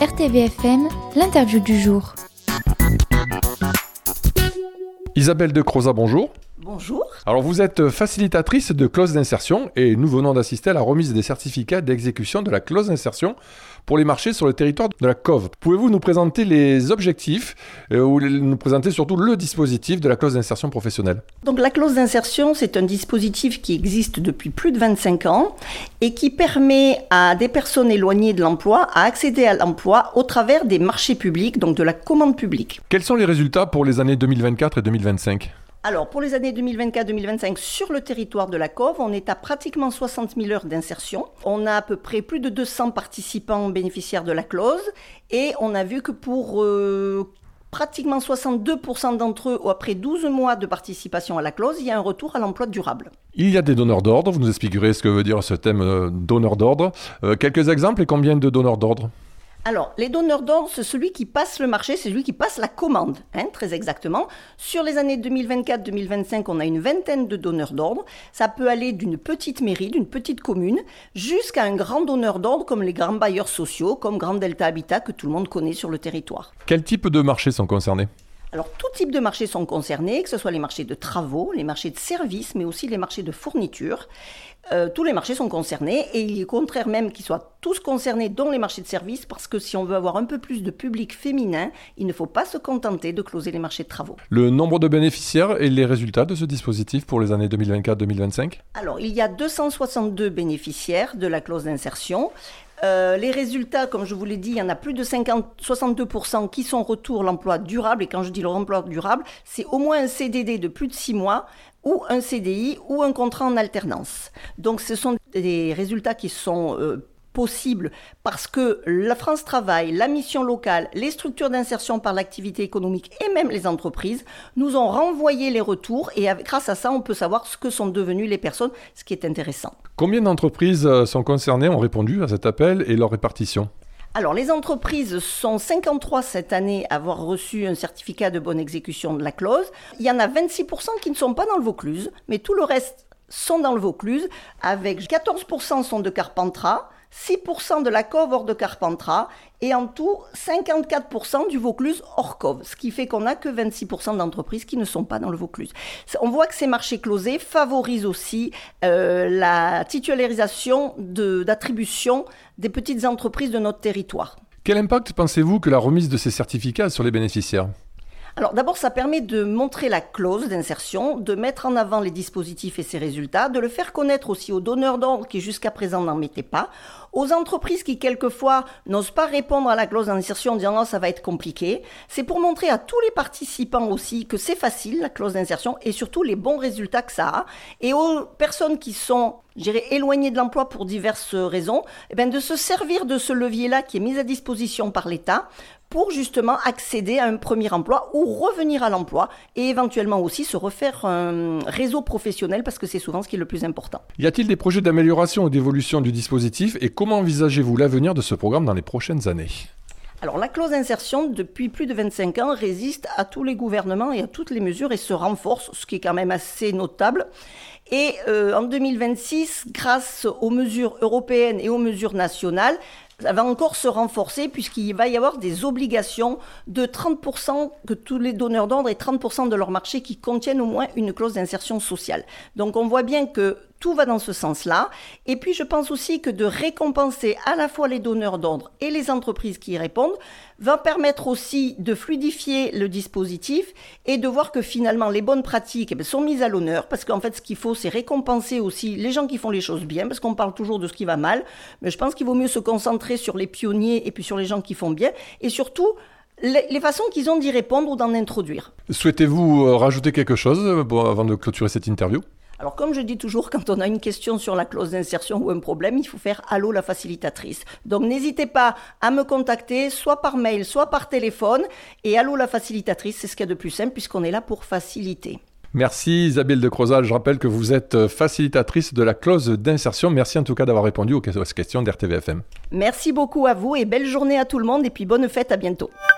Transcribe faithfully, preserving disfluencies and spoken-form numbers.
R T V F M, l'interview du jour. Isabelle de Crozat, bonjour. Bonjour. Alors vous êtes facilitatrice de clause d'insertion et nous venons d'assister à la remise des certificats d'exécution de la clause d'insertion pour les marchés sur le territoire de la C O V. Pouvez-vous nous présenter les objectifs euh, ou nous présenter surtout le dispositif de la clause d'insertion professionnelle ? Donc la clause d'insertion, c'est un dispositif qui existe depuis plus de vingt-cinq ans et qui permet à des personnes éloignées de l'emploi à accéder à l'emploi au travers des marchés publics, donc de la commande publique. Quels sont les résultats pour les années deux mille vingt-quatre et deux mille vingt-cinq ? Alors, pour les années deux mille vingt-quatre deux mille vingt-cinq, sur le territoire de la C O V, on est à pratiquement soixante mille heures d'insertion. On a à peu près plus de deux cents participants bénéficiaires de la clause et on a vu que pour euh, pratiquement soixante-deux pour cent d'entre eux, après douze mois de participation à la clause, il y a un retour à l'emploi durable. Il y a des donneurs d'ordre, vous nous expliquerez ce que veut dire ce thème euh, donneur d'ordre. Euh, quelques exemples et combien de donneurs d'ordre ? Alors, les donneurs d'ordre, c'est celui qui passe le marché, c'est celui qui passe la commande, hein, très exactement. Sur les années deux mille vingt-quatre deux mille vingt-cinq, on a une vingtaine de donneurs d'ordre. Ça peut aller d'une petite mairie, d'une petite commune, jusqu'à un grand donneur d'ordre comme les grands bailleurs sociaux, comme Grand Delta Habitat, que tout le monde connaît sur le territoire. Quel type de marchés sont concernés ? Alors, tout type de marchés sont concernés, que ce soit les marchés de travaux, les marchés de services, mais aussi les marchés de fourniture. Euh, tous les marchés sont concernés et il est contraire même qu'ils soient tous concernés, dont les marchés de services, parce que si on veut avoir un peu plus de public féminin, il ne faut pas se contenter de closer les marchés de travaux. Le nombre de bénéficiaires et les résultats de ce dispositif pour les années deux mille vingt-quatre deux mille vingt-cinq ? Alors, il y a deux cent soixante-deux bénéficiaires de la clause d'insertion. Euh, les résultats, comme je vous l'ai dit, il y en a plus de cinquante, soixante-deux pour cent qui sont retour l'emploi durable. Et quand je dis le emploi durable, c'est au moins un C D D de plus de six mois ou un C D I ou un contrat en alternance. Donc ce sont des résultats qui sont euh, possibles parce que la France Travail, la mission locale, les structures d'insertion par l'activité économique et même les entreprises nous ont renvoyé les retours et avec, grâce à ça, on peut savoir ce que sont devenues les personnes, ce qui est intéressant. Combien d'entreprises sont concernées, ont répondu à cet appel et leur répartition ? Alors, les entreprises sont cinquante-trois cette année à avoir reçu un certificat de bonne exécution de la clause. Il y en a vingt-six pour cent qui ne sont pas dans le Vaucluse, mais tout le reste sont dans le Vaucluse, avec quatorze pour cent sont de Carpentras, six pour cent de la C O V hors de Carpentras et en tout cinquante-quatre pour cent du Vaucluse hors C O V, ce qui fait qu'on n'a que vingt-six pour cent d'entreprises qui ne sont pas dans le Vaucluse. On voit que ces marchés closés favorisent aussi euh, la titularisation de, d'attribution des petites entreprises de notre territoire. Quel impact pensez-vous que la remise de ces certificats a sur les bénéficiaires ? Alors d'abord, ça permet de montrer la clause d'insertion, de mettre en avant les dispositifs et ses résultats, de le faire connaître aussi aux donneurs d'ordre qui jusqu'à présent n'en mettaient pas, aux entreprises qui quelquefois n'osent pas répondre à la clause d'insertion en disant « non, ça va être compliqué ». C'est pour montrer à tous les participants aussi que c'est facile, la clause d'insertion, et surtout les bons résultats que ça a. Et aux personnes qui sont, je dirais, éloignées de l'emploi pour diverses raisons, eh bien, de se servir de ce levier-là qui est mis à disposition par l'État pour justement accéder à un premier emploi ou revenir à l'emploi et éventuellement aussi se refaire un réseau professionnel parce que c'est souvent ce qui est le plus important. Y a-t-il des projets d'amélioration ou d'évolution du dispositif et comment envisagez-vous l'avenir de ce programme dans les prochaines années ? Alors la clause d'insertion, depuis plus de vingt-cinq ans, résiste à tous les gouvernements et à toutes les mesures et se renforce, ce qui est quand même assez notable. Et euh, en deux mille vingt-six, grâce aux mesures européennes et aux mesures nationales, ça va encore se renforcer puisqu'il va y avoir des obligations de trente pour cent que tous les donneurs d'ordre et trente pour cent de leur marché qui contiennent au moins une clause d'insertion sociale. Donc on voit bien que tout va dans ce sens-là. Et puis je pense aussi que de récompenser à la fois les donneurs d'ordre et les entreprises qui y répondent va permettre aussi de fluidifier le dispositif et de voir que finalement les bonnes pratiques eh bien, sont mises à l'honneur parce qu'en fait ce qu'il faut c'est récompenser aussi les gens qui font les choses bien parce qu'on parle toujours de ce qui va mal, mais je pense qu'il vaut mieux se concentrer sur les pionniers et puis sur les gens qui font bien et surtout les, les façons qu'ils ont d'y répondre ou d'en introduire. Souhaitez-vous euh, rajouter quelque chose bon, avant de clôturer cette interview ? Alors, comme je dis toujours, quand on a une question sur la clause d'insertion ou un problème, il faut faire « Allô, la facilitatrice ». Donc, n'hésitez pas à me contacter, soit par mail, soit par téléphone. Et « Allô, la facilitatrice », c'est ce qu'il y a de plus simple, puisqu'on est là pour faciliter. Merci Isabelle de Crozat. Je rappelle que vous êtes facilitatrice de la clause d'insertion. Merci en tout cas d'avoir répondu aux questions d'R T V F M. Merci beaucoup à vous et belle journée à tout le monde. Et puis, bonne fête, à bientôt.